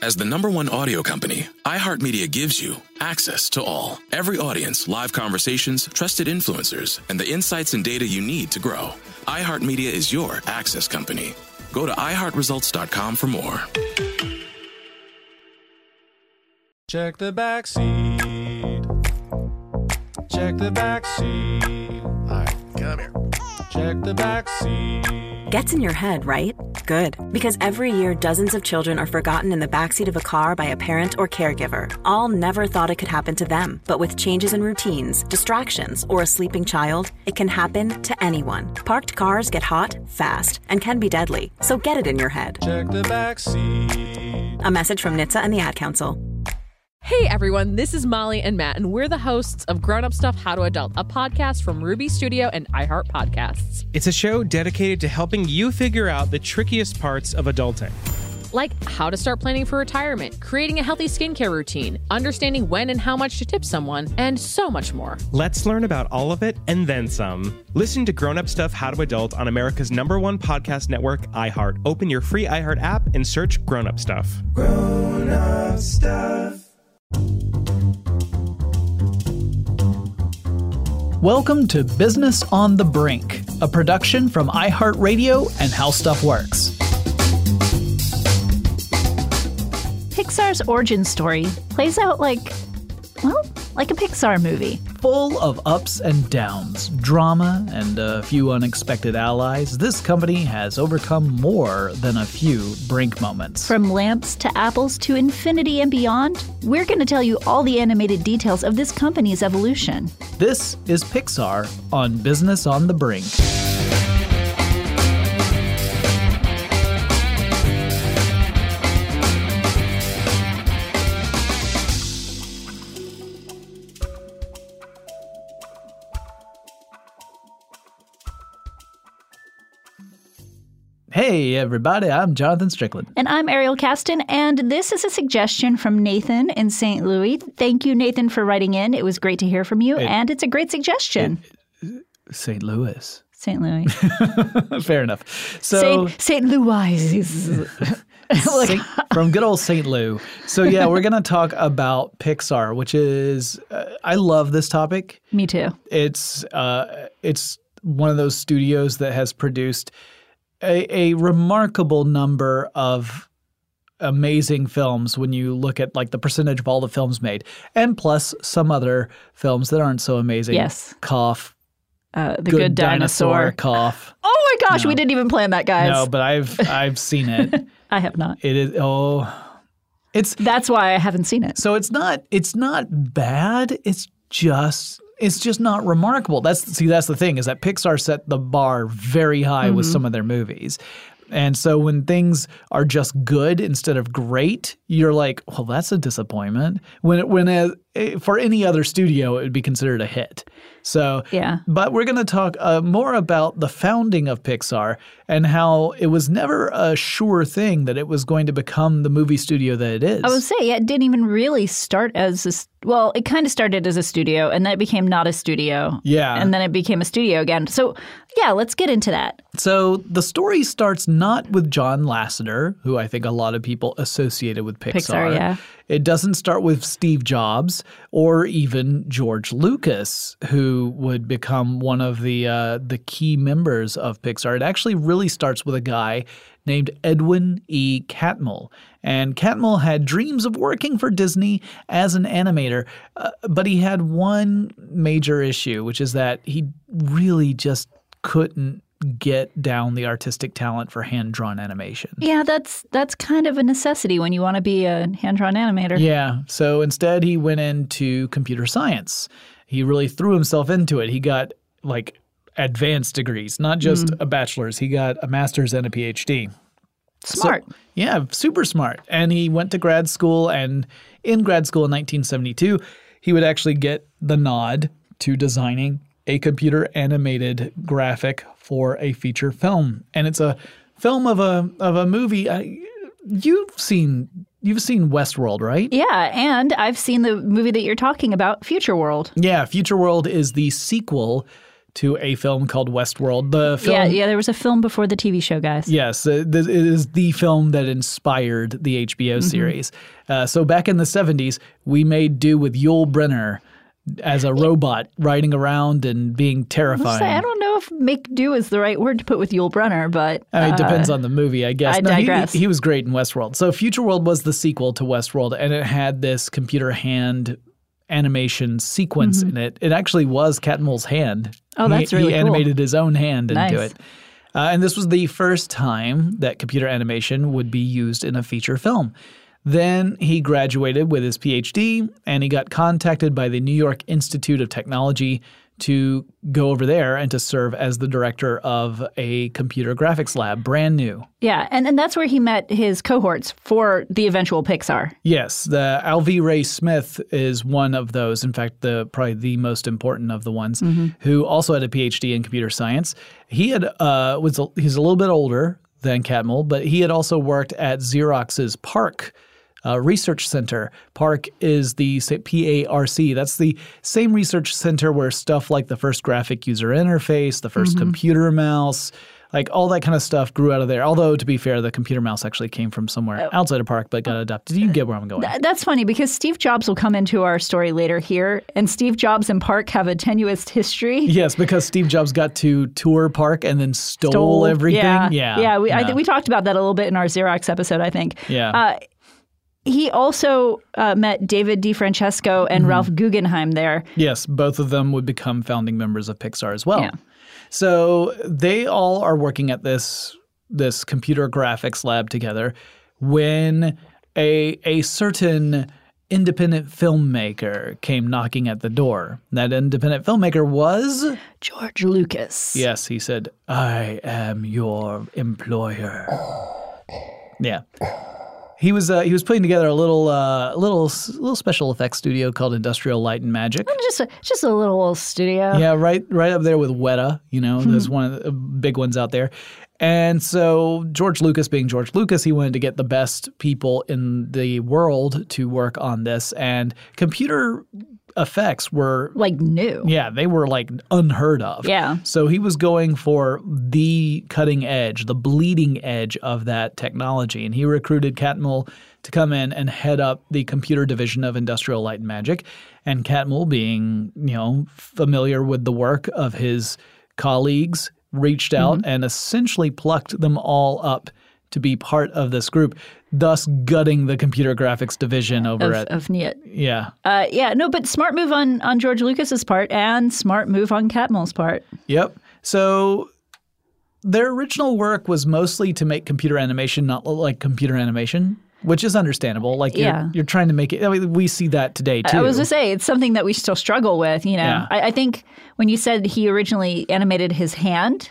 As the #1 audio company, iHeartMedia gives you access to all. Every audience, live conversations, trusted influencers, and the insights and data you need to grow. iHeartMedia is your access company. Go to iHeartResults.com for more. Check the back seat. Check the back seat. All right, come here. Check the back seat. Gets in your head, right? Good. Because every year, dozens of children are forgotten in the backseat of a car by a parent or caregiver. All never thought it could happen to them. But with changes in routines, distractions, or a sleeping child, it can happen to anyone. Parked cars get hot, fast, and can be deadly. So get it in your head. Check the back seat. A message from NHTSA and the Ad Council. Hey everyone, this is Molly and Matt, and we're the hosts of Grown Up Stuff How to Adult, a podcast from Ruby Studio and iHeart Podcasts. It's a show dedicated to helping you figure out the trickiest parts of adulting. Like how to start planning for retirement, creating a healthy skincare routine, understanding when and how much to tip someone, and so much more. Let's learn about all of it and then some. Listen to Grown Up Stuff How to Adult on America's #1 podcast network, iHeart. Open your free iHeart app and search Grown Up Stuff. Grown Up Stuff. Welcome to Business on the Brink, a production from iHeartRadio and How Stuff Works. Pixar's origin story plays out like a Pixar movie. Full of ups and downs, drama, and a few unexpected allies, this company has overcome more than a few brink moments. From lamps to apples to infinity and beyond, we're going to tell you all the animated details of this company's evolution. This is Pixar on Business on the Brink. Hey everybody, I'm Jonathan Strickland. And I'm Ariel Caston, and this is a suggestion from Nathan in St. Louis. Thank you, Nathan, for writing in. It was great to hear from you, and it's a great suggestion. St. Louis. St. Louis. Fair enough. So St. Louis. From good old St. Lou. So yeah, we're going to talk about Pixar, which is I love this topic. Me too. It's one of those studios that has produced a remarkable number of amazing films when you look at like the percentage of all the films made, and plus some other films that aren't so amazing. Yes. Cough. The Good Dinosaur. Cough. Oh my gosh, we didn't even plan that, guys. No, but I've seen it. I have not. It is That's why I haven't seen it. So it's not bad. It's just not remarkable. That's the thing, is that Pixar set the bar very high with some of their movies. And so when things are just good instead of great, you're like, well, that's a disappointment. For any other studio, it would be considered a hit. So, yeah. But we're going to talk more about the founding of Pixar and how it was never a sure thing that it was going to become the movie studio that it is. I would say, it didn't even really start as it kind of started as a studio, and then it became not a studio. Yeah. And then it became a studio again. So, yeah, let's get into that. So the story starts not with John Lasseter, who I think a lot of people associated with Pixar. Yeah. It doesn't start with Steve Jobs or even George Lucas, who would become one of the key members of Pixar. It actually really starts with a guy named Edwin E. Catmull. And Catmull had dreams of working for Disney as an animator, but he had one major issue, which is that he really just couldn't get down the artistic talent for hand-drawn animation. Yeah, that's kind of a necessity when you want to be a hand-drawn animator. Yeah, so instead he went into computer science. He really threw himself into it. He got like advanced degrees, not just a bachelor's. He got a master's and a PhD. Smart. So, yeah, super smart. And he went to grad school, and in grad school in 1972, he would actually get the nod to designing a computer animated graphic for a feature film. And it's a film of a movie. You've seen Westworld, right? Yeah, and I've seen the movie that you're talking about, Future World. Yeah, Future World is the sequel to a film called Westworld. The film, Yeah, there was a film before the TV show, guys. Yes, it is the film that inspired the HBO series. So back in the 70s, we made do with Yul Brynner as a robot riding around and being terrifying. I don't know if make do is the right word to put with Yul Brynner, but I mean, it depends on the movie, I guess. I digress. He was great in Westworld. So Future World was the sequel to Westworld, and it had this computer hand animation sequence in it. It actually was Catmull's hand. Oh, that's really He cool. animated his own hand into Nice. it. And this was the first time that computer animation would be used in a feature film. Then he graduated with his PhD, and he got contacted by the New York Institute of Technology to go over there and to serve as the director of a computer graphics lab, brand new. yeah, and that's where he met his cohorts for the eventual Pixar. Yes, the Alvy Ray Smith is one of those. In fact, probably the most important of the ones, who also had a PhD in computer science. He had he's a little bit older than Catmull, but he had also worked at Xerox's PARC research center. PARC is the PARC. That's the same research center where stuff like the first graphic user interface, the first computer mouse, like all that kind of stuff grew out of there. Although, to be fair, the computer mouse actually came from somewhere outside of PARC but got adopted. You get where I'm going. That's funny because Steve Jobs will come into our story later here, and Steve Jobs and PARC have a tenuous history. Yes, because Steve Jobs got to tour PARC and then stole everything. Yeah. I think we talked about that a little bit in our Xerox episode, I think. Yeah. He also met David DeFrancesco and Ralph Guggenheim there. Yes, both of them would become founding members of Pixar as well. Yeah. So they all are working at this computer graphics lab together when a certain independent filmmaker came knocking at the door. That independent filmmaker was George Lucas. Yes, he said, "I am your employer." Yeah. He was putting together a little special effects studio called Industrial Light and Magic. Just a little studio. Yeah, right up there with Weta. There's one of the big ones out there. And so George Lucas, being George Lucas, he wanted to get the best people in the world to work on this. And computer effects were like new. Yeah, they were like unheard of. Yeah. So he was going for the cutting edge, the bleeding edge of that technology. And he recruited Catmull to come in and head up the computer division of Industrial Light and Magic. And Catmull, being, familiar with the work of his colleagues, reached out and essentially plucked them all up to be part of this group, thus gutting the computer graphics division of NIT. Yeah. But smart move on George Lucas's part and smart move on Catmull's part. Yep. So their original work was mostly to make computer animation not look like computer animation, which is understandable. Like you're trying to make it. I mean, we see that today too. I was going to say it's something that we still struggle with. Yeah. I think when you said he originally animated his hand,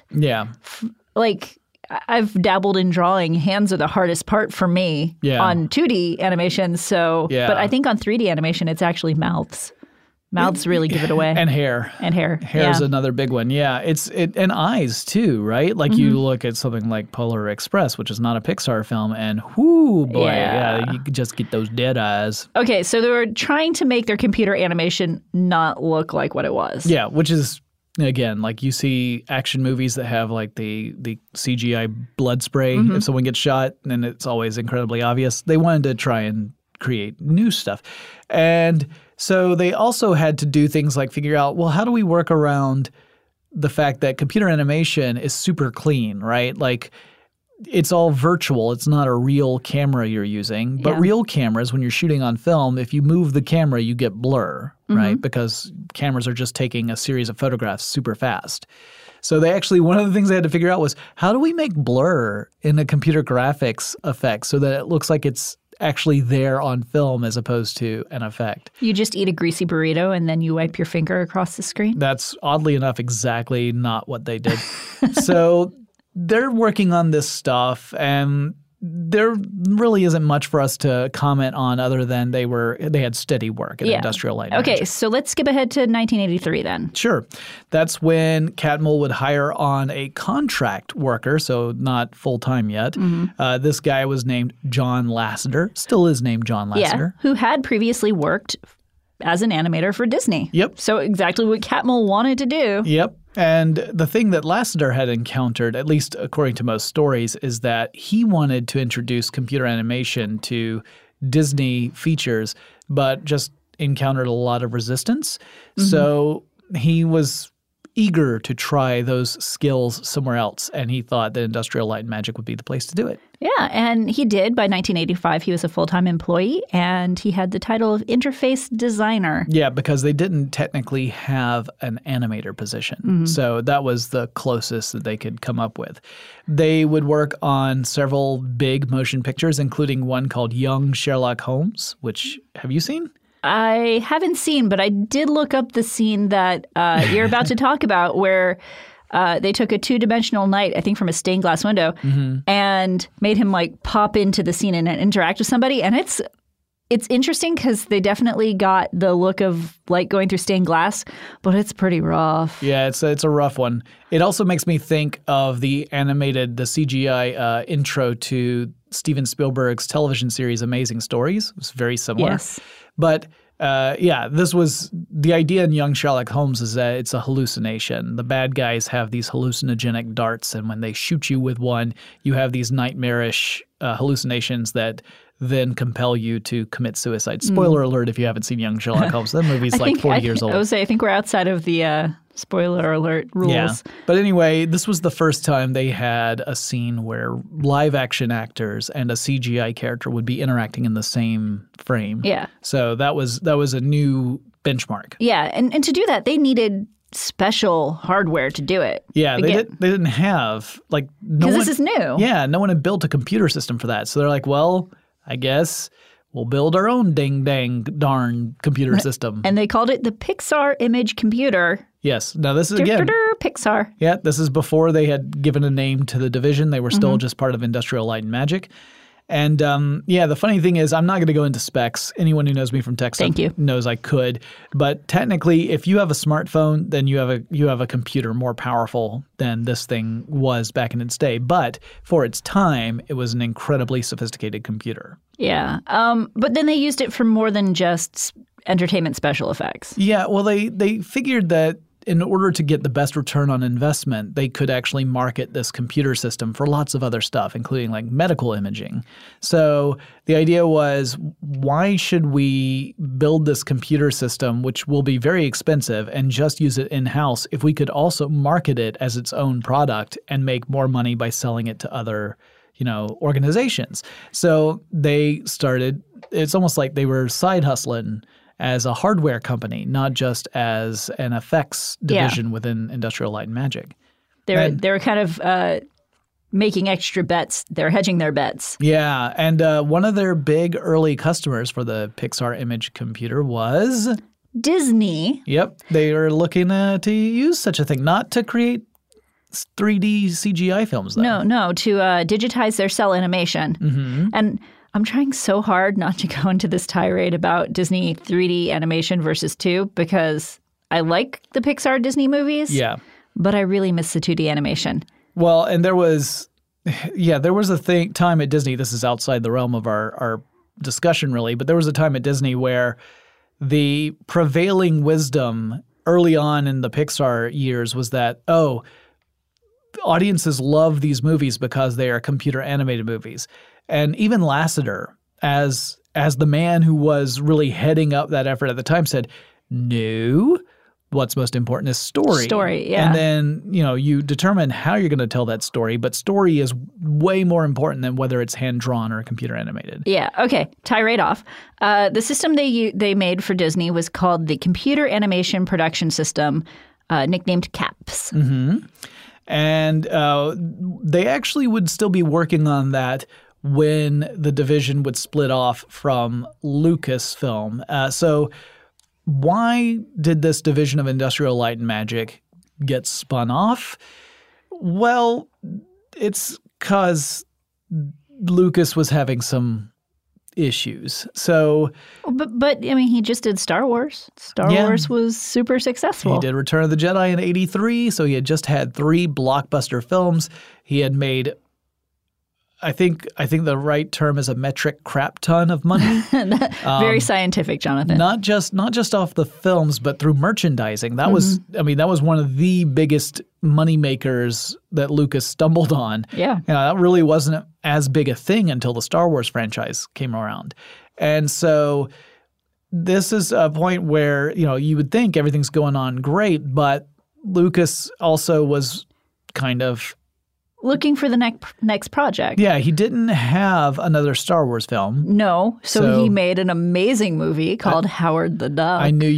like I've dabbled in drawing. Hands are the hardest part for me on 2D animation. So, but I think on 3D animation, it's actually mouths. Mouths really give it away. And hair. Hair's another big one. Yeah. And eyes too, right? Like you look at something like Polar Express, which is not a Pixar film, and whoo boy, you could just get those dead eyes. Okay, so they were trying to make their computer animation not look like what it was. Yeah, which is, again, like you see action movies that have like the CGI blood spray if someone gets shot, and it's always incredibly obvious. They wanted to try and create new stuff. And so they also had to do things like figure out, well, how do we work around the fact that computer animation is super clean, right? Like it's all virtual. It's not a real camera you're using. But real cameras, when you're shooting on film, if you move the camera, you get blur, right? Because cameras are just taking a series of photographs super fast. So they actually, one of the things they had to figure out was, how do we make blur in a computer graphics effect so that it looks like it's actually there on film as opposed to an effect? You just eat a greasy burrito and then you wipe your finger across the screen? That's oddly enough exactly not what they did. So they're working on this stuff, and there really isn't much for us to comment on other than they had steady work at Industrial Light and Magic. So let's skip ahead to 1983 then. Sure. That's when Catmull would hire on a contract worker, so not full-time yet. This guy was named John Lasseter, still is named John Lasseter. Yeah, who had previously worked as an animator for Disney. Yep. So exactly what Catmull wanted to do. Yep. And the thing that Lasseter had encountered, at least according to most stories, is that he wanted to introduce computer animation to Disney features, but just encountered a lot of resistance. Mm-hmm. So he was eager to try those skills somewhere else, and he thought that Industrial Light and Magic would be the place to do it. Yeah, and he did. By 1985, he was a full-time employee, and he had the title of interface designer. Yeah, because they didn't technically have an animator position. Mm-hmm. So that was the closest that they could come up with. They would work on several big motion pictures, including one called Young Sherlock Holmes, which have you seen? I haven't seen, but I did look up the scene that you're about to talk about where they took a two-dimensional knight, I think from a stained glass window, and made him like pop into the scene and interact with somebody. And it's interesting because they definitely got the look of light going through stained glass, but it's pretty rough. Yeah, it's a rough one. It also makes me think of the CGI intro to Steven Spielberg's television series Amazing Stories. It's very similar. Yes. But this was the idea in Young Sherlock Holmes is that it's a hallucination. The bad guys have these hallucinogenic darts, and when they shoot you with one, you have these nightmarish hallucinations that then compel you to commit suicide. Spoiler alert if you haven't seen Young Sherlock Holmes. That movie's like 40 years old. I think we're outside of the spoiler alert rules. Yeah. But anyway, this was the first time they had a scene where live action actors and a CGI character would be interacting in the same frame. Yeah. So that was a new benchmark. Yeah, and to do that, they needed special hardware to do it. Yeah, they didn't have like no one. Because this is new. Yeah, no one had built a computer system for that. So they're like, well, I guess we'll build our own darn computer system. And they called it the Pixar Image Computer. Yes. Now this is again Pixar. Yeah, this is before they had given a name to the division. They were still just part of Industrial Light and Magic. And the funny thing is, I'm not going to go into specs. Anyone who knows me from tech stuff knows I could. But technically, if you have a smartphone, then you have a computer more powerful than this thing was back in its day. But for its time, it was an incredibly sophisticated computer. Yeah. But then they used it for more than just entertainment special effects. Yeah. Well, they figured that in order to get the best return on investment, they could actually market this computer system for lots of other stuff, including like medical imaging. So the idea was, why should we build this computer system, which will be very expensive, and just use it in-house if we could also market it as its own product and make more money by selling it to other organizations? So they started – it's almost like they were side hustling as a hardware company, not just as an effects division within Industrial Light and Magic. They were kind of making extra bets. They're hedging their bets. Yeah, and one of their big early customers for the Pixar Image Computer was Disney. Yep, they were looking to use such a thing, not to create 3D CGI films, though. No, to digitize their cell animation. Mm-hmm. And I'm trying so hard not to go into this tirade about Disney 3D animation versus 2 because I like the Pixar Disney movies. Yeah. But I really miss the 2D animation. Well, and there was a time at Disney, this is outside the realm of our discussion really, but there was a time at Disney where the prevailing wisdom early on in the Pixar years was that, audiences love these movies because they are computer animated movies. And even Lasseter, as the man who was really heading up that effort at the time, said, no, what's most important is story. Story, yeah. And then, you determine how you're going to tell that story, but story is way more important than whether it's hand-drawn or computer animated. Yeah, okay, tirade off. The system they made for Disney was called the Computer Animation Production System, nicknamed CAPS. Mm-hmm. And they actually would still be working on that when the division would split off from Lucasfilm. So why did this division of Industrial Light and Magic get spun off? Well, it's because Lucas was having some issues. So, but I mean, he just did Star Wars. Star Wars was super successful. He did Return of the Jedi in '83, so he had just had 3 blockbuster films. He had made I think the right term is a metric crap ton of money. Very scientific, Jonathan. Not just off the films, but through merchandising. That was one of the biggest money makers that Lucas stumbled on. Yeah. That really wasn't as big a thing until the Star Wars franchise came around. And so this is a point where, you would think everything's going on great, but Lucas also was kind of looking for the next project. Yeah, he didn't have another Star Wars film. No, so he made an amazing movie called Howard the Duck. I knew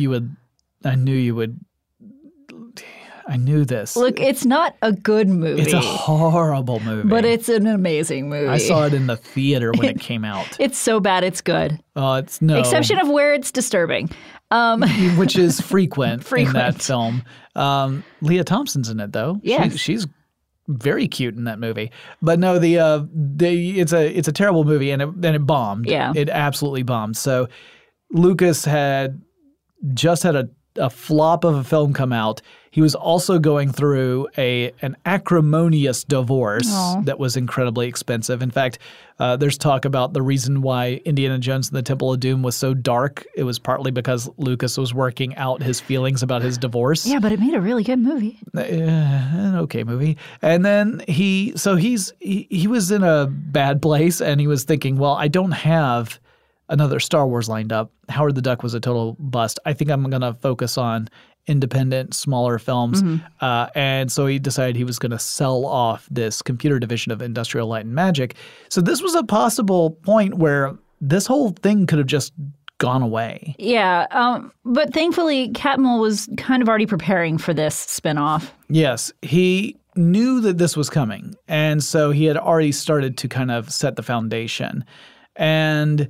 this. Look, it's not a good movie. It's a horrible movie. But it's an amazing movie. I saw it in the theater when it came out. It's so bad it's good. It's no. Exception of where it's disturbing. Which is frequent in that film. Leah Thompson's in it, though. Yes. She's very cute in that movie. But no, it's a terrible movie, and it bombed. Yeah. It absolutely bombed. So Lucas had just had a flop of a film come out. He was also going through an acrimonious divorce that was incredibly expensive. In fact, there's talk about the reason why Indiana Jones and the Temple of Doom was so dark. It was partly because Lucas was working out his feelings about his divorce. Yeah, but it made a really good movie. An okay movie. And then he was in a bad place, and he was thinking, well, I don't have another Star Wars lined up. Howard the Duck was a total bust. I think I'm going to focus on independent, smaller films. And so he decided he was going to sell off this computer division of Industrial Light and Magic. So this was a possible point where this whole thing could have just gone away. Yeah. But thankfully, Catmull was kind of already preparing for this spinoff. Yes. He knew that this was coming. And so he had already started to kind of set the foundation. And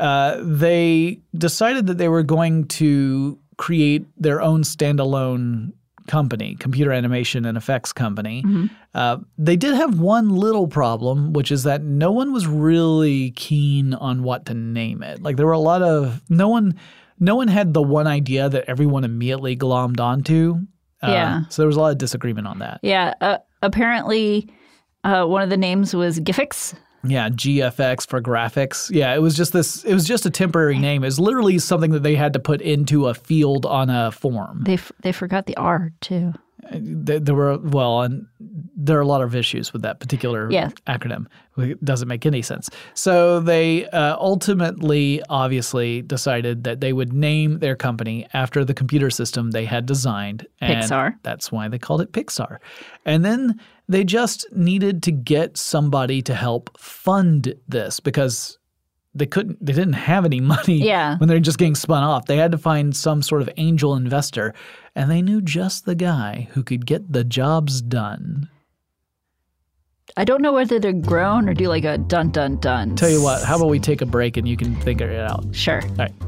they decided that they were going to create their own standalone company, computer animation and effects company. They did have one little problem, which is that no one was really keen on what to name it. Like there were a lot of no one had the one idea that everyone immediately glommed onto. So there was a lot of disagreement on that. Yeah. Apparently, one of the names was GIFX. Yeah, GFX for graphics. Yeah, it was just a temporary name. It was literally something that they had to put into a field on a form. They forgot the R too. There are a lot of issues with that particular acronym. It doesn't make any sense. So they ultimately obviously decided that they would name their company after the computer system they had designed. And Pixar. That's why they called it Pixar. And then they just needed to get somebody to help fund this because they didn't have any money when they're just getting spun off. They had to find some sort of angel investor, and they knew just the guy who could get the jobs done. I don't know whether they're grown or do like a dun dun dun. Tell you what, how about we take a break and you can figure it out? Sure. All right.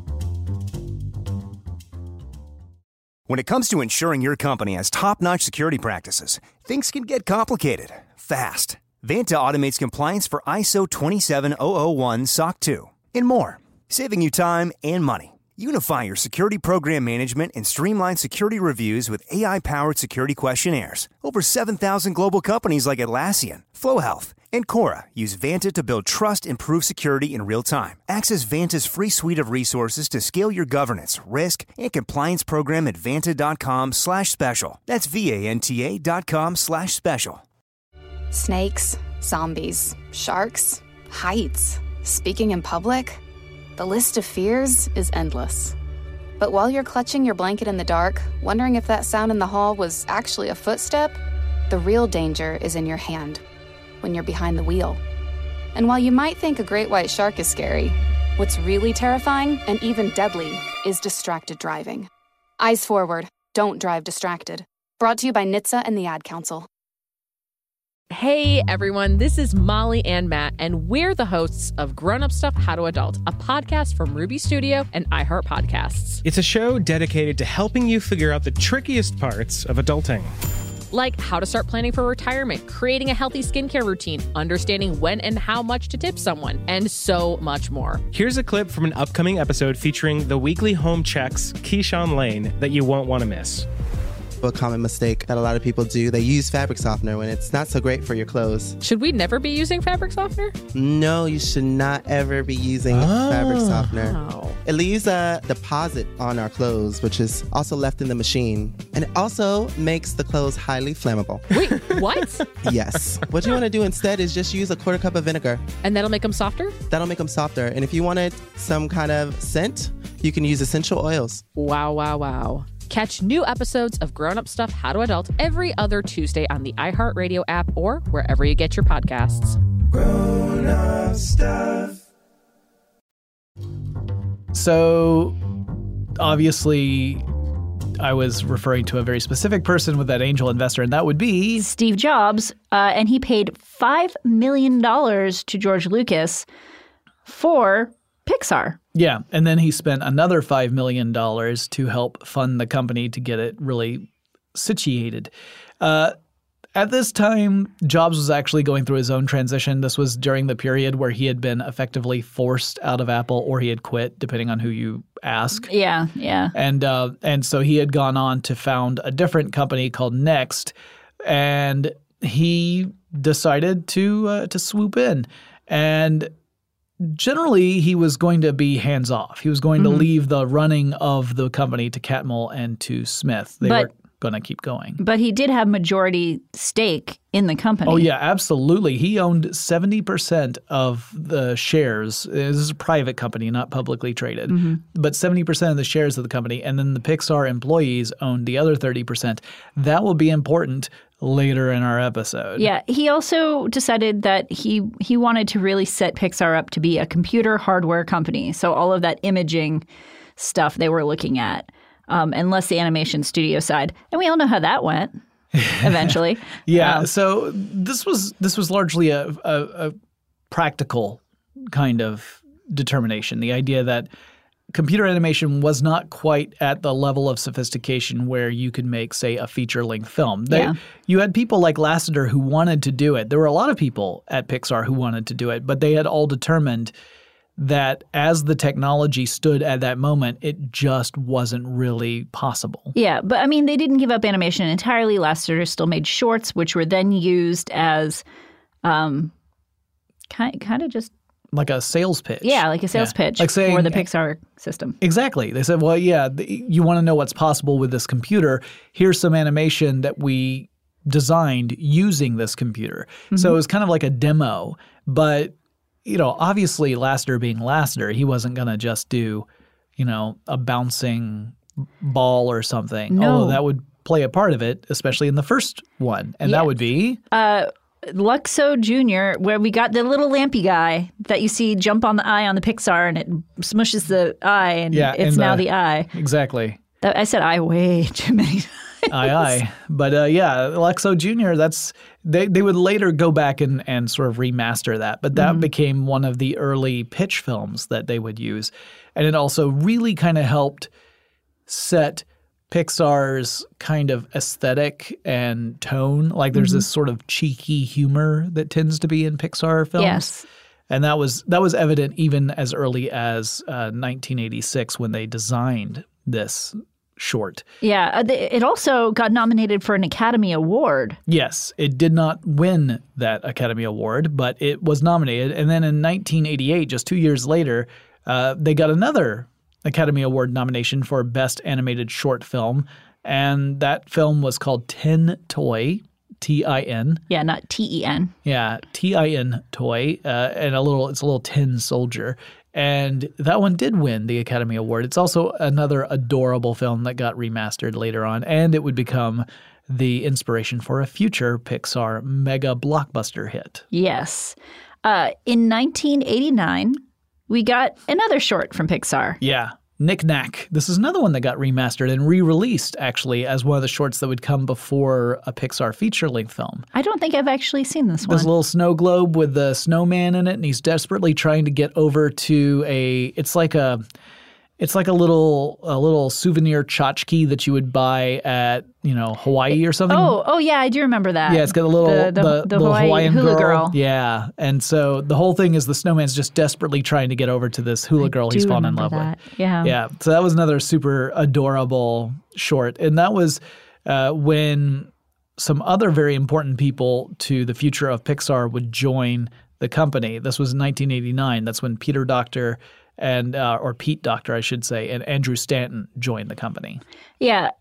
When it comes to ensuring your company has top-notch security practices, things can get complicated fast. Vanta automates compliance for ISO 27001 SOC 2 and more, saving you time and money. Unify your security program management and streamline security reviews with AI-powered security questionnaires. Over 7,000 global companies like Atlassian, Flow Health, and Cora use Vanta to build trust and prove security in real time. Access Vanta's free suite of resources to scale your governance, risk, and compliance program at vanta.com/special. That's VANTA.com/special. Snakes, zombies, sharks, heights, speaking in public. The list of fears is endless. But while you're clutching your blanket in the dark, wondering if that sound in the hall was actually a footstep, the real danger is in your hand, when you're behind the wheel. And while you might think a great white shark is scary, what's really terrifying and even deadly is distracted driving. Eyes forward, don't drive distracted. Brought to you by NHTSA and the Ad Council. Hey everyone, this is Molly and Matt, and we're the hosts of Grown Up Stuff How to Adult, a podcast from Ruby Studio and iHeart Podcasts. It's a show dedicated to helping you figure out the trickiest parts of adulting. Like how to start planning for retirement, creating a healthy skincare routine, understanding when and how much to tip someone, and so much more. Here's a clip from an upcoming episode featuring the weekly home checks, Keyshawn Lane, that you won't want to miss. A common mistake that a lot of people do, they use fabric softener when it's not so great for your clothes. Should we never be using fabric softener? No, you should not ever be using fabric softener. It leaves a deposit on our clothes, which is also left in the machine. And it also makes the clothes highly flammable. Wait, what? Yes. What you want to do instead is just use a 1/4 cup of vinegar. And that'll make them softer? That'll make them softer. And if you wanted some kind of scent, you can use essential oils. Wow, wow, wow. Catch new episodes of Grown Up Stuff How to Adult every other Tuesday on the iHeartRadio app or wherever you get your podcasts. Grown Up Stuff. So, obviously, I was referring to a very specific person with that angel investor, and that would be Steve Jobs. And he paid $5 million to George Lucas for Pixar. Yeah, and then he spent another $5 million to help fund the company to get it really situated. At this time, Jobs was actually going through his own transition. This was during the period where he had been effectively forced out of Apple or he had quit, depending on who you ask. Yeah. And so he had gone on to found a different company called Next, and he decided to swoop in. And generally, he was going to be hands-off. He was going to leave the running of the company to Catmull and to Smith. They were going to keep going. But he did have majority stake in the company. Oh, yeah, absolutely. He owned 70% of the shares. This is a private company, not publicly traded. But 70% of the shares of the company, and then the Pixar employees owned the other 30%. That will be important later in our episode. Yeah, he also decided that he wanted to really set Pixar up to be a computer hardware company. So all of that imaging stuff they were looking at, and less the animation studio side. And we all know how that went eventually. So this was largely a practical kind of determination. The idea that computer animation was not quite at the level of sophistication where you could make, say, a feature-length film. You had people like Lasseter who wanted to do it. There were a lot of people at Pixar who wanted to do it, but they had all determined that as the technology stood at that moment, it just wasn't really possible. Yeah, but I mean, they didn't give up animation entirely. Lasseter still made shorts, which were then used as kind of just like a sales pitch. Yeah, like a sales pitch like saying, for the Pixar system. Exactly. They said, well, you want to know what's possible with this computer. Here's some animation that we designed using this computer. So it was kind of like a demo. But, obviously Lasseter being Lasseter, he wasn't going to just do, a bouncing ball or something. No. Although that would play a part of it, especially in the first one. And that would be? Luxo Jr., where we got the little lampy guy that you see jump on the eye on the Pixar and it smushes the eye and it's now the eye. Exactly. I said eye way too many times. Aye. But Luxo Jr., they would later go back and sort of remaster that. But that became one of the early pitch films that they would use. And it also really kind of helped set Pixar's kind of aesthetic and tone. Like there's this sort of cheeky humor that tends to be in Pixar films. Yes. And that was evident even as early as 1986 when they designed this short. Yeah. It also got nominated for an Academy Award. Yes. It did not win that Academy Award, but it was nominated. And then in 1988, just 2 years later, they got another Academy Award nomination for Best Animated Short Film, and that film was called Tin Toy, T-I-N. Yeah, not T-E-N. Yeah, T-I-N Toy, and it's a little tin soldier. And that one did win the Academy Award. It's also another adorable film that got remastered later on, and it would become the inspiration for a future Pixar mega blockbuster hit. Yes. In 1989, we got another short from Pixar. Yeah. Knick Knack. This is another one that got remastered and re-released, actually, as one of the shorts that would come before a Pixar feature-length film. I don't think I've actually seen this one. There's a little snow globe with the snowman in it, and he's desperately trying to get over to it's like a little souvenir tchotchke that you would buy at, Hawaii or something. Oh yeah, I do remember that. Yeah, it's got a little the little Hawaiian hula girl. Yeah, and so the whole thing is the snowman's just desperately trying to get over to this hula girl he's fallen in love with. Yeah. Yeah, so that was another super adorable short, and that was when some other very important people to the future of Pixar would join the company. This was in 1989. That's when Peter Docter and or Pete Docter, I should say, and Andrew Stanton joined the company. Yeah.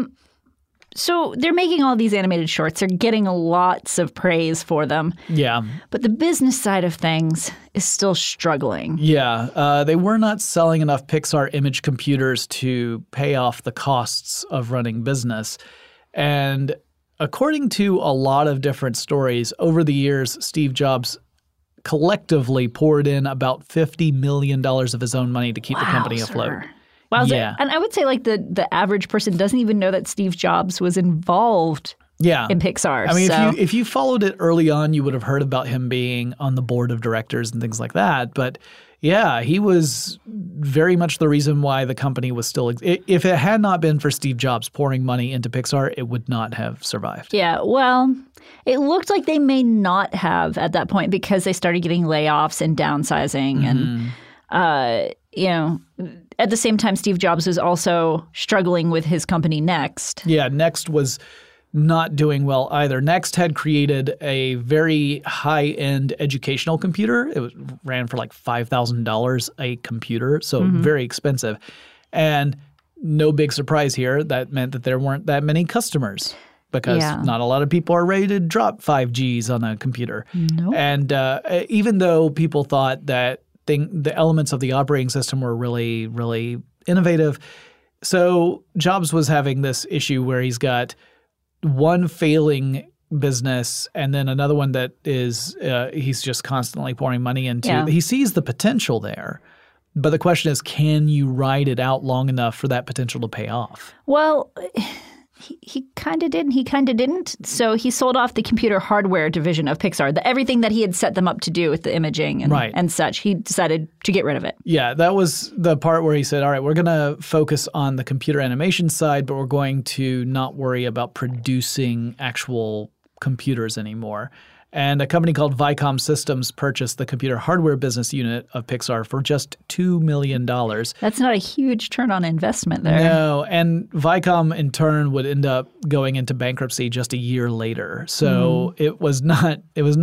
So they're making all these animated shorts. They're getting lots of praise for them. Yeah. But the business side of things is still struggling. Yeah. They were not selling enough Pixar image computers to pay off the costs of running business. And according to a lot of different stories, over the years, Steve Jobs collectively poured in about $50 million of his own money to keep the company afloat. Wow. Yeah. And I would say like the average person doesn't even know that Steve Jobs was involved in Pixar. I mean, if you followed it early on, you would have heard about him being on the board of directors and things like that. But yeah, he was very much the reason why the company was still if it had not been for Steve Jobs pouring money into Pixar, it would not have survived. Yeah, well, it looked like they may not have at that point because they started getting layoffs and downsizing. And, you know, at the same time, Steve Jobs was also struggling with his company Next. Yeah, Next was not doing well either. Next had created a very high-end educational computer. It ran for like $5,000 a computer, so very expensive. And no big surprise here, that meant that there weren't that many customers because not a lot of people are ready to drop 5Gs on a computer. Nope. And even though people thought that the elements of the operating system were really, really innovative, so Jobs was having this issue where he's got one failing business and then another one that is he's just constantly pouring money into. Yeah. He sees the potential there. But the question is, can you ride it out long enough for that potential to pay off? Well, he kind of did and he kind of didn't. So he sold off the computer hardware division of Pixar. Everything that he had set them up to do with the imaging and such, he decided to get rid of it. Yeah, that was the part where he said, all right, we're going to focus on the computer animation side, but we're going to not worry about producing actual computers anymore. And a company called Vicom Systems purchased the computer hardware business unit of Pixar for just $2 million. That's not a huge turn on investment there. No, and Vicom in turn would end up going into bankruptcy just a year later. So it was not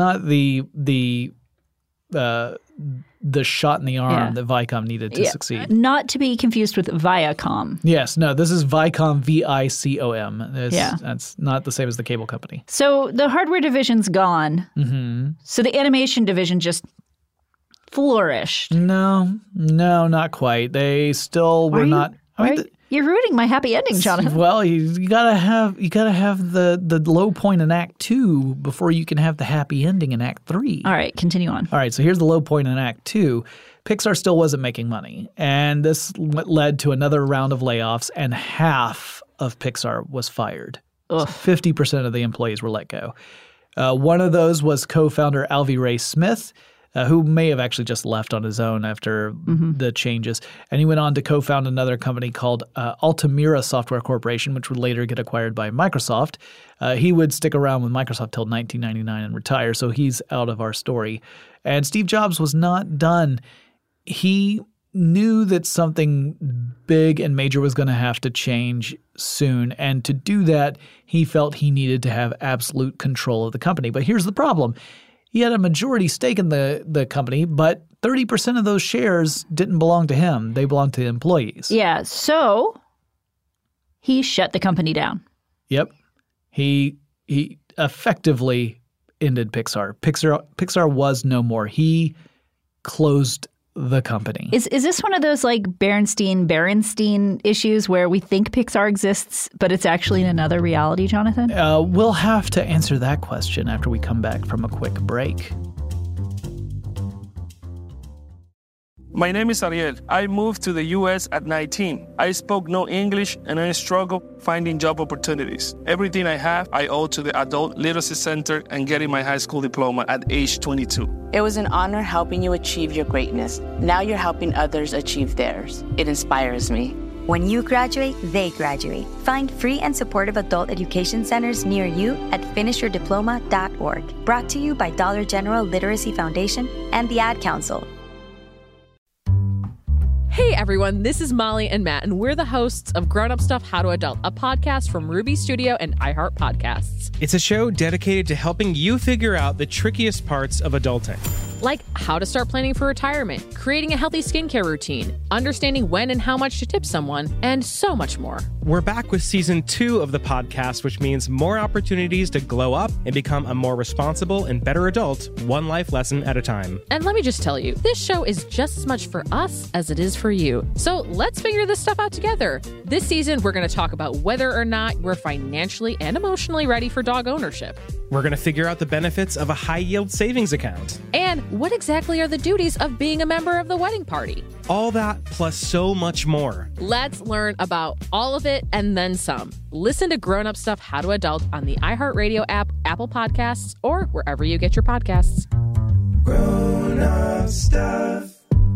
the shot in the arm that Vicom needed to succeed. Not to be confused with Viacom. Yes, no, this is Vicom, V-I-C-O-M. That's not the same as the cable company. So the hardware division's gone. Mm-hmm. So the animation division just flourished. No, not quite. They still were not. You're ruining my happy ending, Jonathan. Well, you gotta have the low point in Act 2 before you can have the happy ending in Act 3. All right, continue on. All right, so here's the low point in Act 2. Pixar still wasn't making money, and this led to another round of layoffs, and half of Pixar was fired. So 50% of the employees were let go. One of those was co-founder Alvy Ray Smith, who may have actually just left on his own after the changes. And he went on to co-found another company called Altamira Software Corporation, which would later get acquired by Microsoft. He would stick around with Microsoft till 1999 and retire, so he's out of our story. And Steve Jobs was not done. He knew that something big and major was going to have to change soon. And to do that, he felt he needed to have absolute control of the company. But here's the problem. He had a majority stake in the company, but 30% of those shares didn't belong to him. They belonged to employees. Yeah, so he shut the company down. Yep. He effectively ended Pixar. Pixar was no more. He closed the company. Is this one of those like Berenstein issues where we think Pixar exists, but it's actually in another reality, Jonathan? We'll have to answer that question after we come back from a quick break. My name is Ariel. I moved to the U.S. at 19. I spoke no English and I struggled finding job opportunities. Everything I have, I owe to the Adult Literacy Center and getting my high school diploma at age 22. It was an honor helping you achieve your greatness. Now you're helping others achieve theirs. It inspires me. When you graduate, they graduate. Find free and supportive adult education centers near you at finishyourdiploma.org. Brought to you by Dollar General Literacy Foundation and the Ad Council. Hey everyone, this is Molly and Matt, and we're the hosts of Grown Up Stuff How to Adult, a podcast from Ruby Studio and iHeart Podcasts. It's a show dedicated to helping you figure out the trickiest parts of adulting. Like how to start planning for retirement, creating a healthy skincare routine, understanding when and how much to tip someone, and so much more. We're back with season 2 of the podcast, which means more opportunities to glow up and become a more responsible and better adult, one life lesson at a time. And let me just tell you, this show is just as much for us as it is for you. So let's figure this stuff out together. This season, we're going to talk about whether or not we're financially and emotionally ready for dog ownership. We're going to figure out the benefits of a high-yield savings account. And what exactly are the duties of being a member of the wedding party? All that plus so much more. Let's learn about all of it and then some. Listen to Grown Up Stuff How to Adult on the iHeartRadio app, Apple Podcasts, or wherever you get your podcasts. Grown Up Stuff.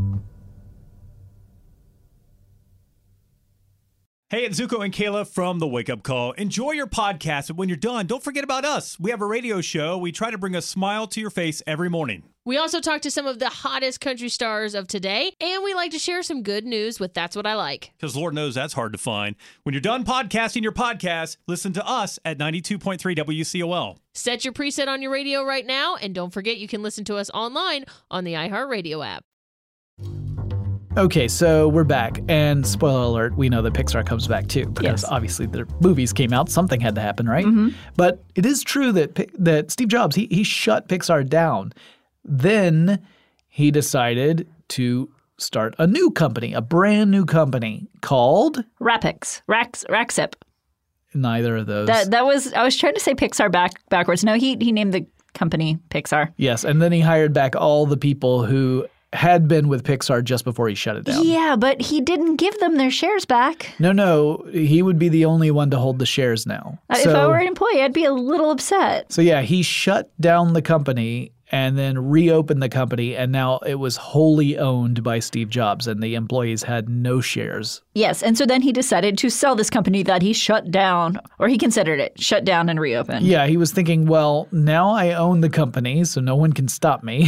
Hey, it's Zuko and Kayla from The Wake Up Call. Enjoy your podcast, but when you're done, don't forget about us. We have a radio show. We try to bring a smile to your face every morning. We also talk to some of the hottest country stars of today, and we like to share some good news with That's What I Like. Because Lord knows that's hard to find. When you're done podcasting your podcast, listen to us at 92.3 WCOL. Set your preset on your radio right now, and don't forget you can listen to us online on the iHeartRadio app. Okay, so we're back, and spoiler alert, we know that Pixar comes back too, because obviously the movies came out, something had to happen, right? Mm-hmm. But it is true that Steve Jobs, he shut Pixar down. Then he decided to start a new company, a brand new company called? Raxip. Neither of those. That was, I was trying to say Pixar backwards. No, he named the company Pixar. Yes, and then he hired back all the people who had been with Pixar just before he shut it down. Yeah, but he didn't give them their shares back. No, he would be the only one to hold the shares now. If I were an employee, I'd be a little upset. So yeah, he shut down the company and then reopened the company, and now it was wholly owned by Steve Jobs, and the employees had no shares. Yes, and so then he decided to sell this company that he shut down, or he considered it, shut down and reopened. Yeah, he was thinking, well, now I own the company, so no one can stop me,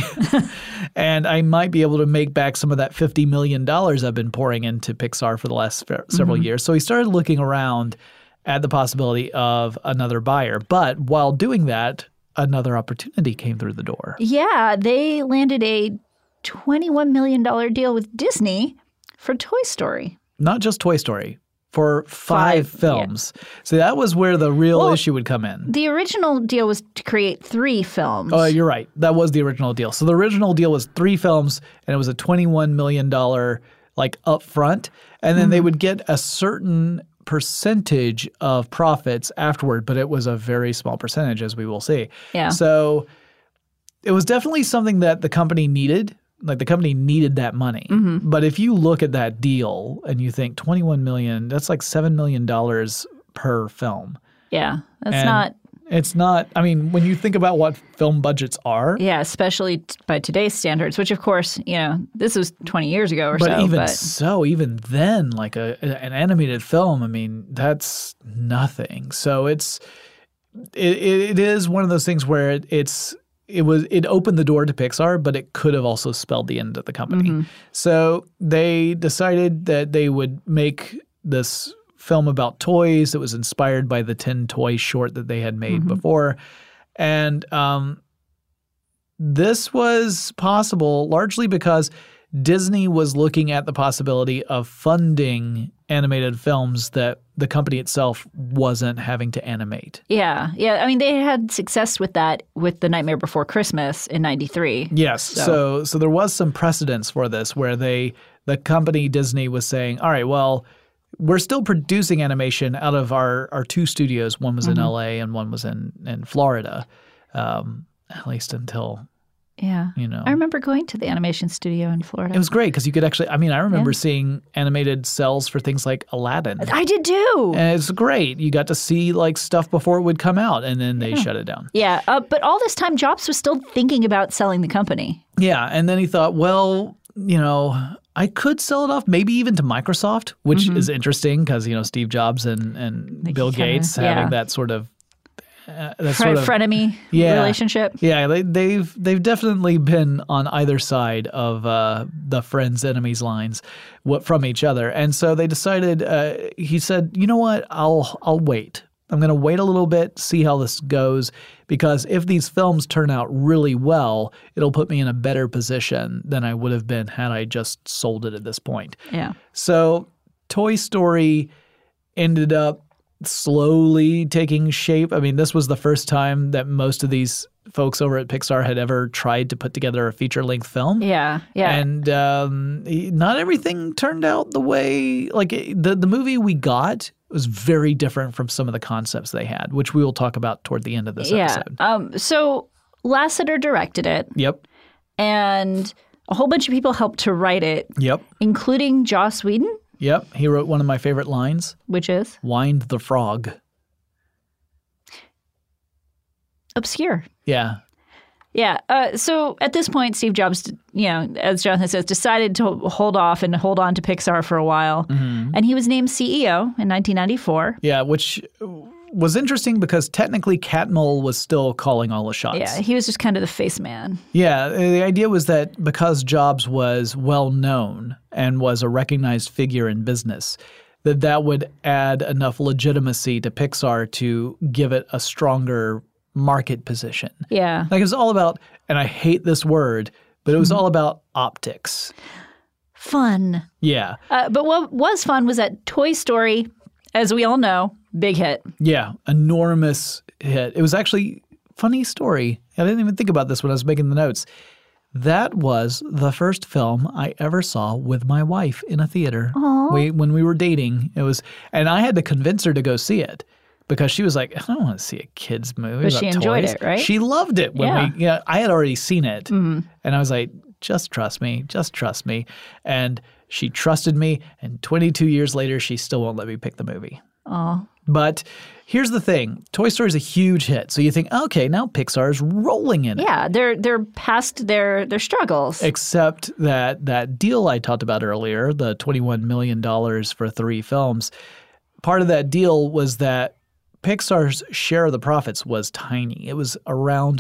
and I might be able to make back some of that $50 million I've been pouring into Pixar for the last several years. So he started looking around at the possibility of another buyer, but while doing that, another opportunity came through the door. Yeah, they landed a $21 million deal with Disney for Toy Story. Not just Toy Story, for 5 films. Yeah. So that was where the real issue would come in. The original deal was to create 3 films. Oh, you're right. That was the original deal. So the original deal was 3 films, and it was a $21 million like upfront, and then they would get a certain percentage of profits afterward, but it was a very small percentage, as we will see. Yeah. So it was definitely something that the company needed. Like the company needed that money. Mm-hmm. But if you look at that deal and you think $21 million, that's like $7 million per film. Yeah, that's not. It's not. I mean, when you think about what film budgets are. Yeah, especially by today's standards, which of course, this was 20 years ago or so. But even then, like an animated film, I mean, that's nothing. So it is one of those things where it opened the door to Pixar, but it could have also spelled the end of the company. Mm-hmm. So they decided that they would make this film about toys that was inspired by the 10 Toy short that they had made before. And this was possible largely because Disney was looking at the possibility of funding animated films that the company itself wasn't having to animate. Yeah. I mean, they had success with that with The Nightmare Before Christmas in '93. Yes. So there was some precedence for this where the company Disney was saying, all right, well, we're still producing animation out of our 2 studios. One was in LA and one was in Florida, at least until, I remember going to the animation studio in Florida. It was great because you could actually, I remember seeing animated cells for things like Aladdin. I did too. And it's great. You got to see like stuff before it would come out, and then they shut it down. Yeah, but all this time Jobs was still thinking about selling the company. Yeah, and then he thought, well, I could sell it off maybe even to Microsoft, which is interesting because, Steve Jobs and Bill Gates having that sort of frenemy relationship. Yeah, they've definitely been on either side of the friends enemies lines from each other, and so they decided. He said, "You know what? I'll wait. I'm going to wait a little bit, see how this goes, because if these films turn out really well, it'll put me in a better position than I would have been had I just sold it at this point." Yeah. So Toy Story ended up slowly taking shape. I mean, this was the first time that most of these folks over at Pixar had ever tried to put together a feature-length film. Yeah, yeah. And not everything turned out the way – like the movie we got was very different from some of the concepts they had, which we will talk about toward the end of this episode. So Lasseter directed it. Yep. And a whole bunch of people helped to write it. Yep. Including Joss Whedon. Yep. He wrote one of my favorite lines. Which is? Wind the frog. Obscure. Yeah. Yeah. So at this point, Steve Jobs, as Jonathan says, decided to hold off and hold on to Pixar for a while. Mm-hmm. And he was named CEO in 1994. Yeah, which was interesting because technically Catmull was still calling all the shots. Yeah, he was just kind of the face man. Yeah, the idea was that because Jobs was well known and was a recognized figure in business, that would add enough legitimacy to Pixar to give it a stronger market position. Yeah. Like it was all about, and I hate this word, but it was all about optics. Fun. Yeah. But what was fun was that Toy Story, as we all know, big hit. Yeah, enormous hit. It was actually funny story. I didn't even think about this when I was making the notes. That was the first film I ever saw with my wife in a theater. When we were dating. It was, and I had to convince her to go see it because she was like, I don't want to see a kid's movie. But she enjoyed it, right? She loved it when I had already seen it. Mm-hmm. And I was like, just trust me. And she trusted me. And 22 years later, she still won't let me pick the movie. Oh. But here's the thing. Toy Story is a huge hit. So you think, okay, now Pixar's rolling in it. Yeah, they're past their struggles. Except that deal I talked about earlier, the $21 million for 3 films, part of that deal was that Pixar's share of the profits was tiny. It was around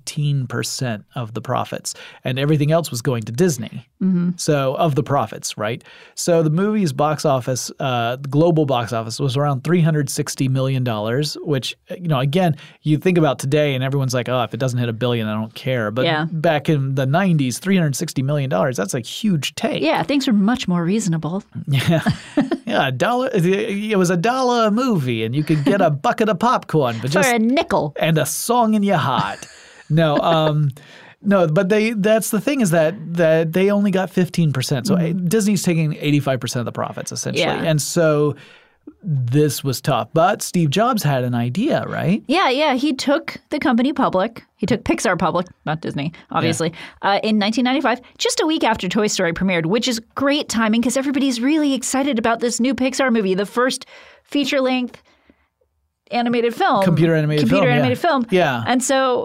15% of the profits, and everything else was going to Disney. Mm-hmm. So of the profits, right? So the movie's box office, global box office, was around $360 million, which, again, you think about today and everyone's like, oh, if it doesn't hit $1 billion, I don't care. But back in the 90s, $360 million, that's a huge take. Yeah, things are much more reasonable. Yeah. Yeah, $1. It was $1 a movie, and you could get a bucket of popcorn, but just for a nickel and a song in your heart. No, but that's the thing is that they only got 15%. So Disney's taking 85% of the profits essentially, and so this was tough. But Steve Jobs had an idea, right? Yeah. He took the company public. He took Pixar public, not Disney, obviously, in 1995, just a week after Toy Story premiered, which is great timing because everybody's really excited about this new Pixar movie, the first feature-length animated film. Computer animated film. Yeah. And so,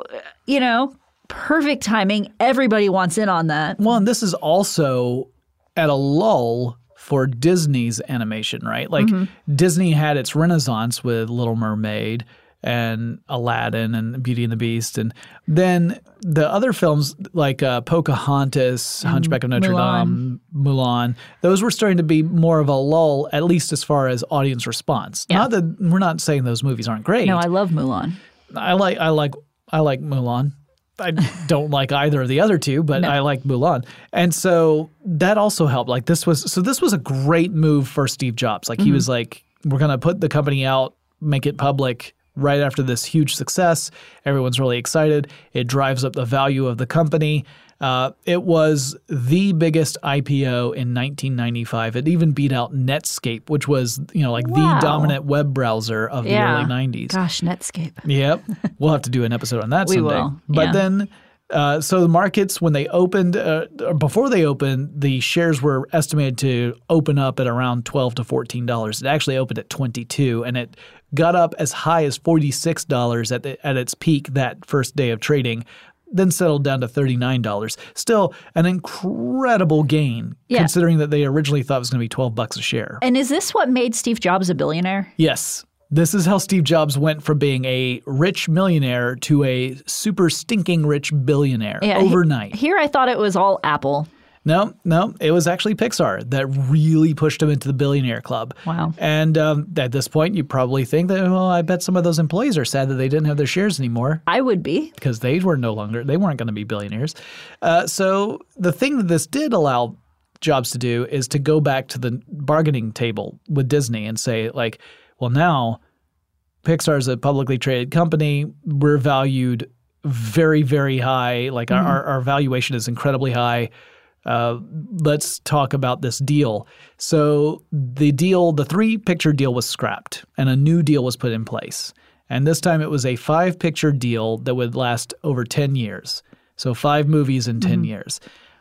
perfect timing. Everybody wants in on that. Well, and this is also at a lull for Disney's animation, right? Like Disney had its renaissance with Little Mermaid and Aladdin and Beauty and the Beast. And then the other films like Pocahontas, Hunchback of Notre Dame, Mulan, those were starting to be more of a lull, at least as far as audience response. Yeah. Not that we're not saying those movies aren't great. No, I love Mulan. I like Mulan. I don't like either of the other two, but I like Mulan. And so that also helped. Like this was a great move for Steve Jobs. Like he was like, we're going to put the company out, make it public right after this huge success. Everyone's really excited. It drives up the value of the company. It was the biggest IPO in 1995. It even beat out Netscape, which was, the dominant web browser of the early 90s. Gosh, Netscape. Yep. We'll have to do an episode on that someday. We will. But then, so the markets, when they opened, before they opened, the shares were estimated to open up at around $12 to $14. It actually opened at $22, and it got up as high as $46 at its peak that first day of trading, then settled down to $39. Still an incredible gain, considering that they originally thought it was going to be $12 a share. And is this what made Steve Jobs a billionaire? Yes. This is how Steve Jobs went from being a rich millionaire to a super stinking rich billionaire overnight. Here I thought it was all Apple. No, it was actually Pixar that really pushed him into the billionaire club. Wow. And at this point, you probably think that, well, I bet some of those employees are sad that they didn't have their shares anymore. I would be. Because they weren't going to be billionaires. So the thing that this did allow Jobs to do is to go back to the bargaining table with Disney and say, like, well, now Pixar is a publicly traded company. We're valued very, very high. Like our valuation is incredibly high. Let's talk about this deal. So the 3-picture deal was scrapped and a new deal was put in place. And this time it was a 5-picture deal that would last over 10 years. So 5 movies in 10 years.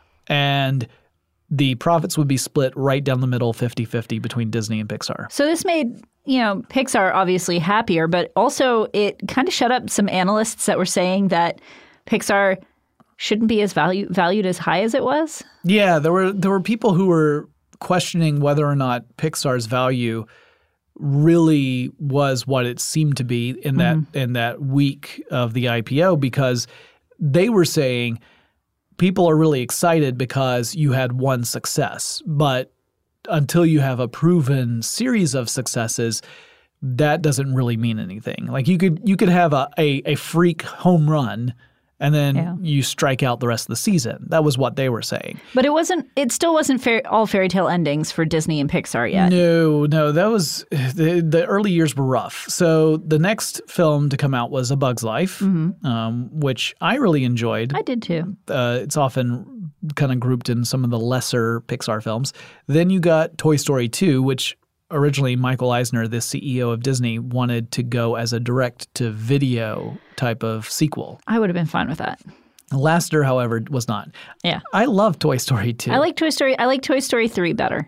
And the profits would be split right down the middle, 50-50 between Disney and Pixar. So this made, Pixar obviously happier, but also it kind of shut up some analysts that were saying that Pixar shouldn't be as valued as high as it was. Yeah, there were people who were questioning whether or not Pixar's value really was what it seemed to be in that week of the IPO, because they were saying people are really excited because you had one success, but until you have a proven series of successes, that doesn't really mean anything. Like you could have a freak home run and then you strike out the rest of the season. That was what they were saying. But it still wasn't all fairy tale endings for Disney and Pixar yet. No, that was the early years were rough. So the next film to come out was A Bug's Life, which I really enjoyed. I did too. It's often kind of grouped in some of the lesser Pixar films. Then you got Toy Story 2, which originally Michael Eisner, the CEO of Disney, wanted to go as a direct-to-video type of sequel. I would have been fine with that. Lasseter, however, was not. Yeah. I love Toy Story 2. I like Toy Story 3 better.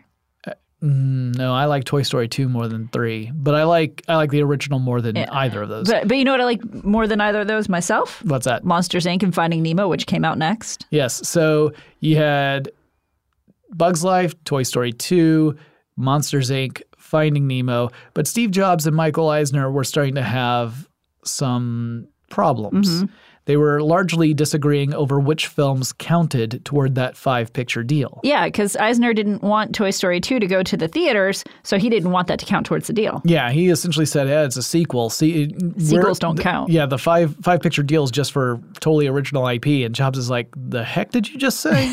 No, I like Toy Story 2 more than 3. But I like the original more than either of those. But you know what I like more than either of those myself? What's that? Monsters, Inc. and Finding Nemo, which came out next. Yes. So you had Bug's Life, Toy Story 2, Monsters, Inc., Finding Nemo. But Steve Jobs and Michael Eisner were starting to have some problems. They were largely disagreeing over which films counted toward that 5-picture deal. Yeah, because Eisner didn't want Toy Story 2 to go to the theaters, so he didn't want that to count towards the deal. Yeah, he essentially said, it's a sequel. Sequels don't count. Yeah, the 5-picture deal is just for totally original IP. And Jobs is like, the heck did you just say?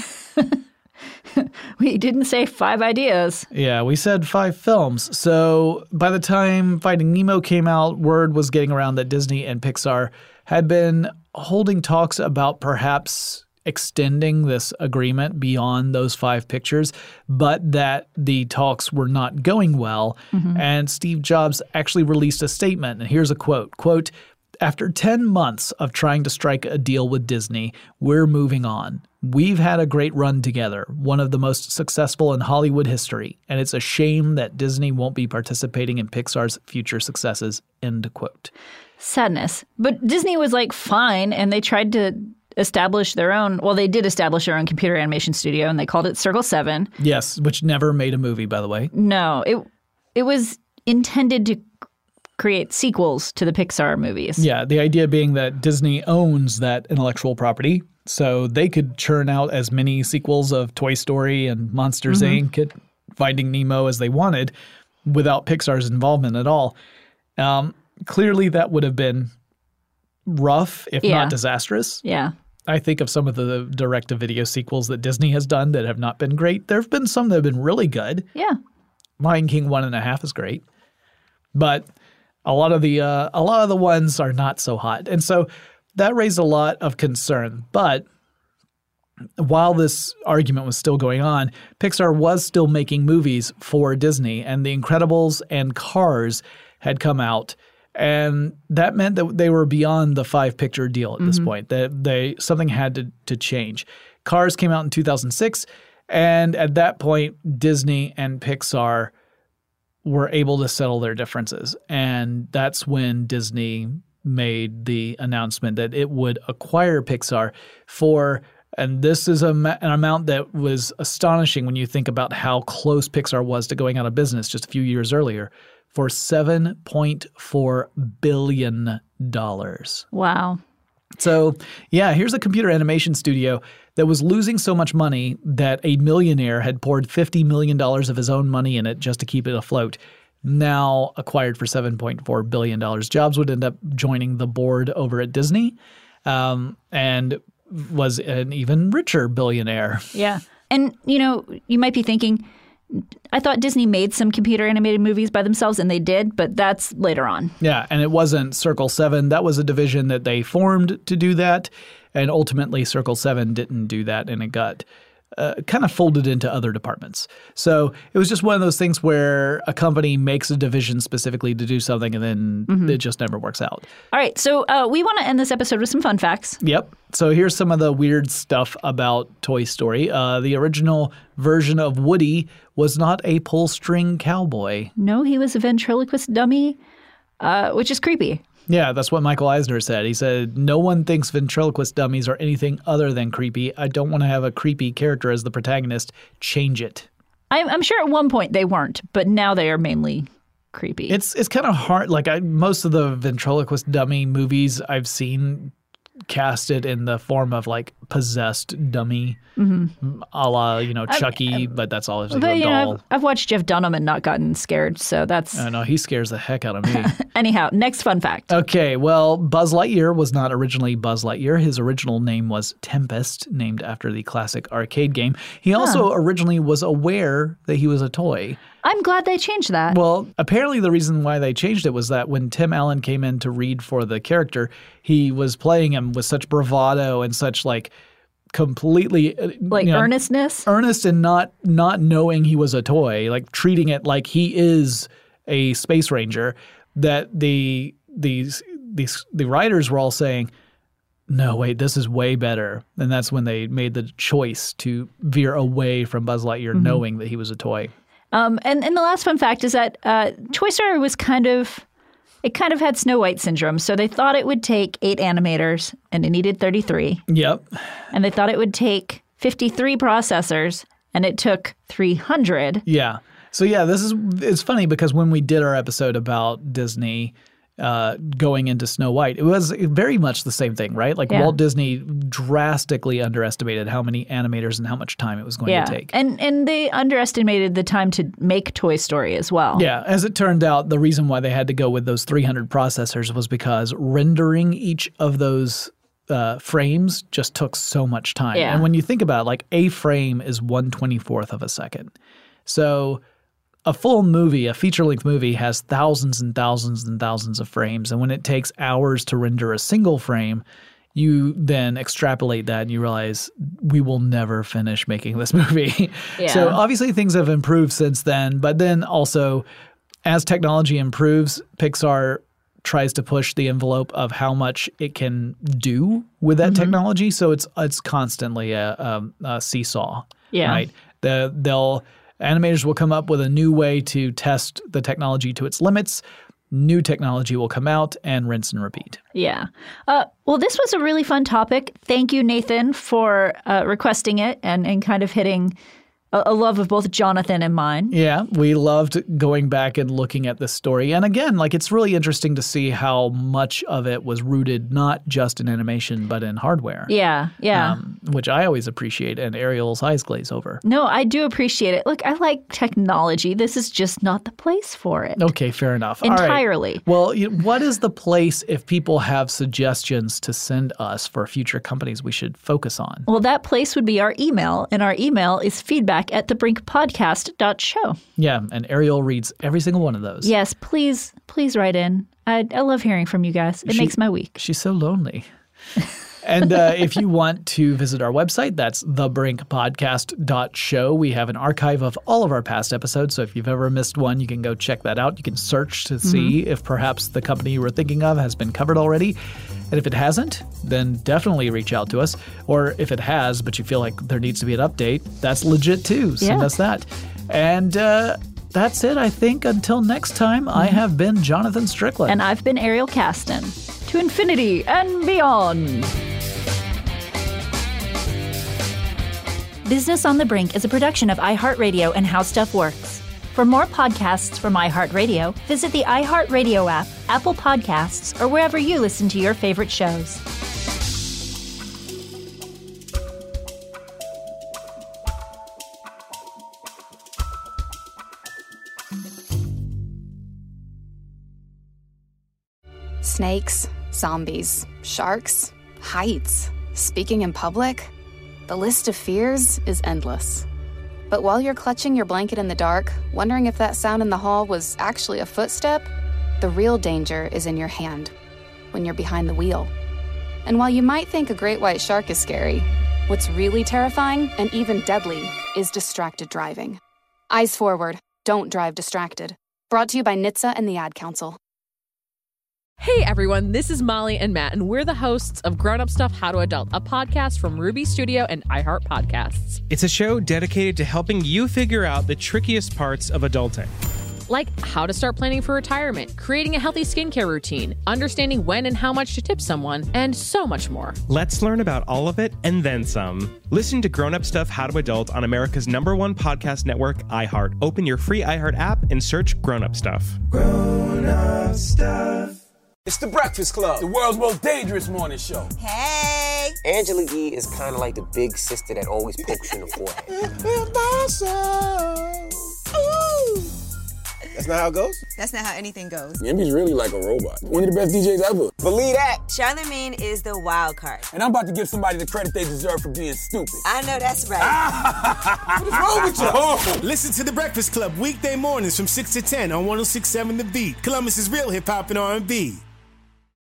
We didn't say 5 ideas. Yeah, we said 5 films. So by the time Finding Nemo came out, word was getting around that Disney and Pixar had been holding talks about perhaps extending this agreement beyond those 5 pictures, but that the talks were not going well. And Steve Jobs actually released a statement. And here's a quote. Quote, "After 10 months of trying to strike a deal with Disney, we're moving on. We've had a great run together, one of the most successful in Hollywood history, and it's a shame that Disney won't be participating in Pixar's future successes." End quote. Sadness. But Disney was like, fine, and they tried to establish their own, they did establish their own computer animation studio, and they called it Circle 7. Yes, which never made a movie, by the way. No, it was intended to create sequels to the Pixar movies. Yeah, the idea being that Disney owns that intellectual property, so they could churn out as many sequels of Toy Story and Monsters, Inc. and Finding Nemo as they wanted without Pixar's involvement at all. Clearly, that would have been rough, if not disastrous. Yeah. I think of some of the direct-to-video sequels that Disney has done that have not been great. There have been some that have been really good. Yeah. Lion King 1.5 is great. But a lot of the ones are not so hot. And so that raised a lot of concern. But while this argument was still going on, Pixar was still making movies for Disney, and The Incredibles and Cars had come out. And that meant that they were beyond the 5-picture deal at this point, that something had to change. Cars came out in 2006, and at that point, Disney and Pixar were able to settle their differences. And that's when Disney made the announcement that it would acquire Pixar for And this is an amount that was astonishing when you think about how close Pixar was to going out of business just a few years earlier, for $7.4 billion. Wow. So, yeah, here's a computer animation studio that was losing so much money that a millionaire had poured $50 million of his own money in it just to keep it afloat. Now acquired for $7.4 billion. Jobs would end up joining the board over at Disney and was an even richer billionaire. Yeah. And, you might be thinking, I thought Disney made some computer animated movies by themselves, and they did, but that's later on. Yeah, and it wasn't Circle 7. That was a division that they formed to do that, and ultimately Circle 7 didn't do that, and it got kind of folded into other departments. So it was just one of those things where a company makes a division specifically to do something, and then it just never works out. All right, so we want to end this episode with some fun facts. Yep. So here's some of the weird stuff about Toy Story. The original version of Woody was not a pull-string cowboy. No, he was a ventriloquist dummy, which is creepy. Yeah, that's what Michael Eisner said. He said, no one thinks ventriloquist dummies are anything other than creepy. I don't want to have a creepy character as the protagonist. Change it. I'm sure at one point they weren't, but now they are mainly creepy. It's kind of hard. Like most of the ventriloquist dummy movies I've seen cast it in the form of like possessed dummy, a la Chucky, but that's all. It's like a doll. I've watched Jeff Dunham and not gotten scared, so that's. I know he scares the heck out of me. Anyhow, next fun fact. Okay, well, Buzz Lightyear was not originally Buzz Lightyear. His original name was Tempest, named after the classic arcade game. He also originally was aware that he was a toy. I'm glad they changed that. Well, apparently the reason why they changed it was that when Tim Allen came in to read for the character, he was playing him with such bravado and such like completely earnestness, earnest and not knowing he was a toy, like treating it like he is a space ranger, that the writers were all saying, no, wait, this is way better. And that's when they made the choice to veer away from Buzz Lightyear knowing that he was a toy. And the last fun fact is that Toy Story was kind of had Snow White syndrome. So they thought it would take 8 animators, and it needed 33. Yep. And they thought it would take 53 processors, and it took 300. Yeah. So yeah, it's funny because when we did our episode about Disney going into Snow White, it was very much the same thing, right? Like Walt Disney drastically underestimated how many animators and how much time it was going to take. And they underestimated the time to make Toy Story as well. Yeah. As it turned out, the reason why they had to go with those 300 processors was because rendering each of those frames just took so much time. Yeah. And when you think about it, like a frame is 1/24th of a second. So a full movie, a feature-length movie, has thousands and thousands and thousands of frames. And when it takes hours to render a single frame, you then extrapolate that and you realize we will never finish making this movie. Yeah. So obviously things have improved since then. But then also, as technology improves, Pixar tries to push the envelope of how much it can do with that technology. So it's constantly a seesaw. Yeah. Right? Animators will come up with a new way to test the technology to its limits. New technology will come out and rinse and repeat. Yeah. Well, this was a really fun topic. Thank you, Nathan, for requesting it and kind of hitting a love of both Jonathan and mine. Yeah, we loved going back and looking at this story. And again, like it's really interesting to see how much of it was rooted not just in animation, but in hardware. Yeah, yeah. Which I always appreciate, and Ariel's eyes glaze over. No, I do appreciate it. Look, I like technology. This is just not the place for it. Okay, fair enough. Entirely. All right. Well, what is the place if people have suggestions to send us for future companies we should focus on? Well, that place would be our email, and our email is feedback@thebrinkpodcast.show. Yeah, and Ariel reads every single one of those. Yes, please write in. I love hearing from you guys. It makes my week. She's so lonely. And if you want to visit our website, that's thebrinkpodcast.show. We have an archive of all of our past episodes, so if you've ever missed one, you can go check that out. You can search to see if perhaps the company you were thinking of has been covered already. And if it hasn't, then definitely reach out to us. Or if it has, but you feel like there needs to be an update, that's legit too. Send us that. And that's it, I think. Until next time, I have been Jonathan Strickland. And I've been Ariel Caston. To infinity and beyond. Business on the Brink is a production of iHeartRadio and How Stuff Works. For more podcasts from iHeartRadio, visit the iHeartRadio app, Apple Podcasts, or wherever you listen to your favorite shows. Snakes, zombies, sharks, heights, speaking in public. The list of fears is endless. But while you're clutching your blanket in the dark, wondering if that sound in the hall was actually a footstep, the real danger is in your hand, when you're behind the wheel. And while you might think a great white shark is scary, what's really terrifying and even deadly is distracted driving. Eyes forward, don't drive distracted. Brought to you by NHTSA and the Ad Council. Hey everyone, this is Molly and Matt, and we're the hosts of Grown Up Stuff How to Adult, a podcast from Ruby Studio and iHeart Podcasts. It's a show dedicated to helping you figure out the trickiest parts of adulting. Like how to start planning for retirement, creating a healthy skincare routine, understanding when and how much to tip someone, and so much more. Let's learn about all of it and then some. Listen to Grown Up Stuff How to Adult on America's #1 podcast network, iHeart. Open your free iHeart app and search Grown Up Stuff. Grown Up Stuff. It's The Breakfast Club, the world's most dangerous morning show. Hey! Angela Yee is kind of like the big sister that always pokes you in the forehead. That's not how it goes? That's not how anything goes. Yemi's really like a robot. One of the best DJs ever. Believe that. Charlamagne is the wild card. And I'm about to give somebody the credit they deserve for being stupid. I know that's right. What is wrong with you? Oh. Listen to The Breakfast Club weekday mornings from 6 to 10 on 106.7 The Beat. Columbus's real hip-hop and R&B.